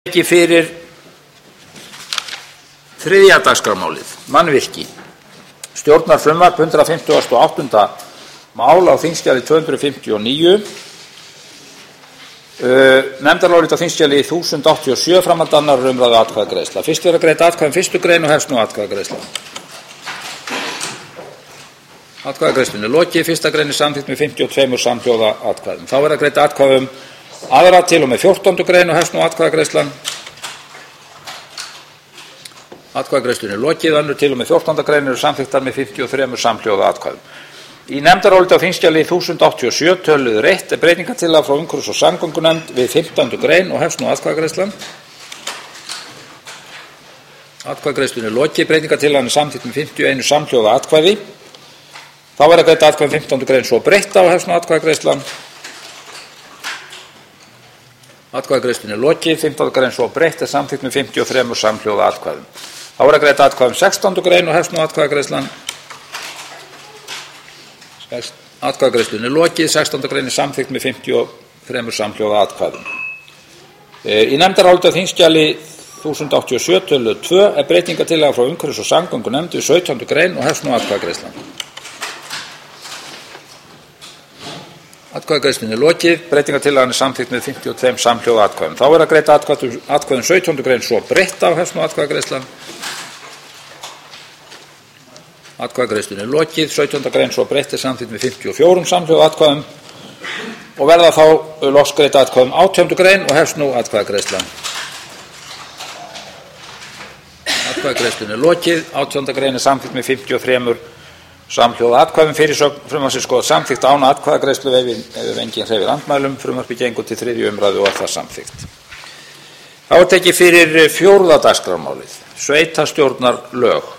Ekki fyrir þriðja dagskrármálið, mannvirki. Stjórnarfrumvarp 158. mál á þingskjali 259, nefndarálit á þingskjali 1087, framhald annarrar umræðu atkvæðagreiðsla. Fyrst verður greidd atkvæði fyrstu grein og hefst nú atkvæðagreiðsla. Atkvæðagreiðslunni er lokið. Fyrsta grein er samþykkt með 52 samhljóða atkvæðum. Þá verður greidd atkvæði aðra til og með 14. grein og hefst nú atkvæðagreiðslan. Atkvæðagreiðslunni er lokið. Önnur til og með 14. grein eru samþykktar með 53 samhljóða atkvæðum. Í nefndaráliti á þingskjali 1087 töluður 1 er breytingartillaga frá umhverfis- og samgöngunefnd við 15. grein og hefst nú atkvæðagreiðslan. Atkvæðagreiðslunni er lokið. Breytingartillagan er samþykkt með 51 samhljóða atkvæði. Þá verður greidd atkvæði 15. grein svo breytta og hefst nú atkvæðagreiðslan. Atkvæðagreiðslunni er lokið. 15. grein svo breytt er samþykkt með 53 samhljóða atkvæðum. Þá verður greidd atkvæði 16. grein og hefst nú atkvæðagreiðslan. Atkvæðagreiðslunni er lokið. 16. grein er samþykkt með 53 samhljóða atkvæðum. Í nefndaráliti á þingskjali 1087 töluð 2 er breytingartillaga frá umhverfis- og samgöngunefnd við 17. grein og hefst nú atkvæðagreiðslan. Atkvæðagreiðslunni er lokið. Breytingartillagan er samþykkt með 52 samhljóða atkvæðum. Þá verður greidd atkvæðum 17. grein svo breytta og hefst nú atkvæðagreiðslan. Atkvæðagreiðslunni er lokið. 17. grein svo breytt er samþykkt með 54 samhljóða atkvæðum og verða þá loks greidd atkvæðum 18. grein og hefst nú atkvæðagreiðslan. Atkvæðagreiðslunni er lokið. 18. grein er samþykkt með 53 samhljóða atkvæðum. Fyrirsögn frumvarpsins skoðað samþykkt án atkvæðagreiðslu ef enginn hreyfir andmælum. Frumvarpið gengur til 3. umræðu og er það samþykkt. Þá er tekið fyrir 4. dagskrármálið, sveitarstjórnarlög.